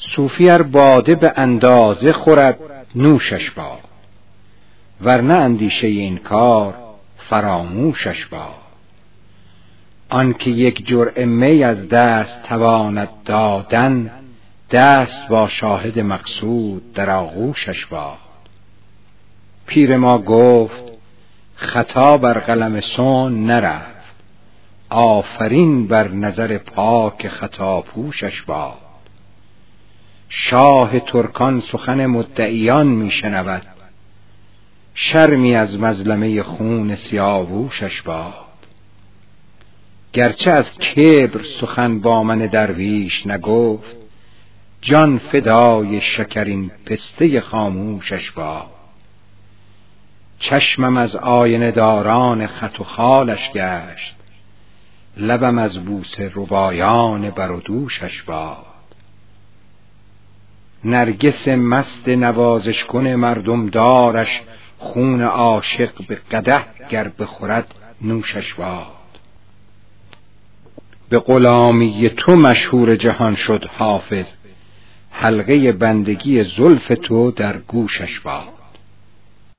صوفی ار باده به اندازه خورد نوشش باد، ورنه اندیشه این کار فراموشش باد. آن که یک جرعه می از دست تواند دادن، دست با شاهد مقصود در آغوشش باد. پیر ما گفت خطا بر قلم صنع نرفت، آفرین بر نظر پاک خطا پوشش باد. شاه ترکان سخن مدعیان می شنود، شرمی از مظلمه خون سیاووشش باد. گرچه از کبر سخن با من درویش نگفت، جان فدای شکرین پسته خاموشش باد. چشمم از آینه داران خط و خالش گشت، لبم از بوسه ربایان بر و دوشش باد. نرگس مست نوازش کن مردم دارش، خون عاشق به قدح گر بخورد نوشش باد. به غلامی تو مشهور جهان شد حافظ، حلقه بندگی زلف تو در گوشش باد.